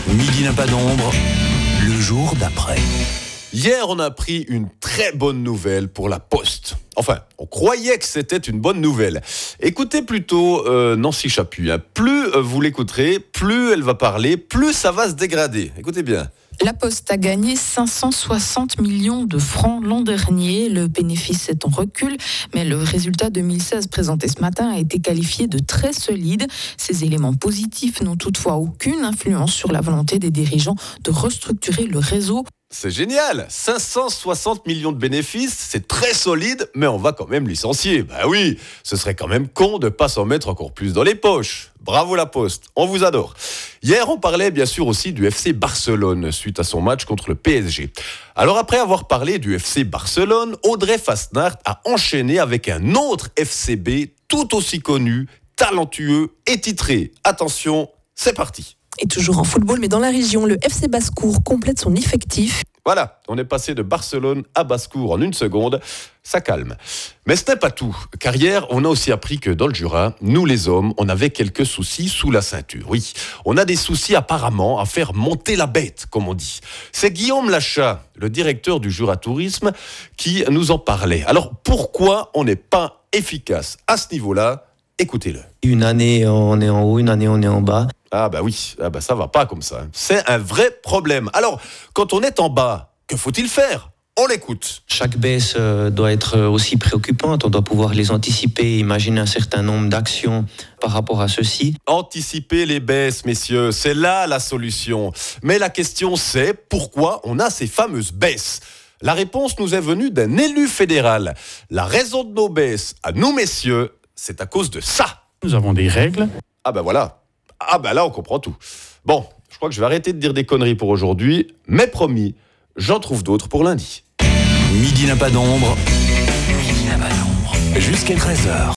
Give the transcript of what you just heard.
Midi n'a pas d'ombre, le jour d'après. Hier, on a appris une très bonne nouvelle pour la Poste. Enfin, on croyait que c'était une bonne nouvelle. Écoutez plutôt Nancy Chapuis. Plus vous l'écouterez, plus elle va parler, plus ça va se dégrader. Écoutez bien. La Poste a gagné 560 millions de francs l'an dernier. Le bénéfice est en recul, mais le résultat 2016 présenté ce matin a été qualifié de très solide. Ces éléments positifs n'ont toutefois aucune influence sur la volonté des dirigeants de restructurer le réseau. C'est génial, 560 millions de bénéfices, c'est très solide, mais on va quand même licencier. Bah oui, ce serait quand même con de pas s'en mettre encore plus dans les poches. Bravo la Poste, on vous adore. Hier, on parlait bien sûr aussi du FC Barcelone suite à son match contre le PSG. Alors après avoir parlé du FC Barcelone, Audrey Fasnacht a enchaîné avec un autre FCB tout aussi connu, talentueux et titré. Attention, c'est parti. Et toujours en football, mais dans la région, le FC Basse-Cour complète son effectif. Voilà, on est passé de Barcelone à Basse-Cour en une seconde, ça calme. Mais ce n'est pas tout, car hier, on a aussi appris que dans le Jura, nous les hommes, on avait quelques soucis sous la ceinture. Oui, on a des soucis apparemment à faire monter la bête, comme on dit. C'est Guillaume Lachat, le directeur du Jura Tourisme, qui nous en parlait. Alors pourquoi on n'est pas efficace à ce niveau-là ? Écoutez-le. Une année on est en haut, une année on est en bas. Ah bah oui, ça va pas comme ça. C'est un vrai problème. Alors, quand on est en bas, que faut-il faire ? On l'écoute. Chaque baisse doit être aussi préoccupante. On doit pouvoir les anticiper, imaginer un certain nombre d'actions par rapport à ceci. Anticiper les baisses, messieurs, c'est là la solution. Mais la question c'est pourquoi on a ces fameuses baisses ? La réponse nous est venue d'un élu fédéral. La raison de nos baisses, à nous messieurs, c'est à cause de ça. Nous avons des règles. Ah ben voilà. Ah ben là, on comprend tout. Bon, je crois que je vais arrêter de dire des conneries pour aujourd'hui, mais promis, j'en trouve d'autres pour lundi. Midi n'a pas d'ombre, jusqu'à 13h.